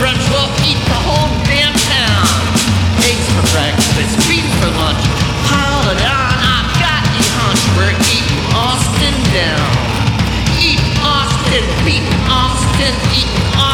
brunch, we'll eat the whole damn town. Eggs for breakfast, beef for lunch, pile it on, I've got a hunch. We're eating Austin down. Eat Austin, beat Austin, eat Austin.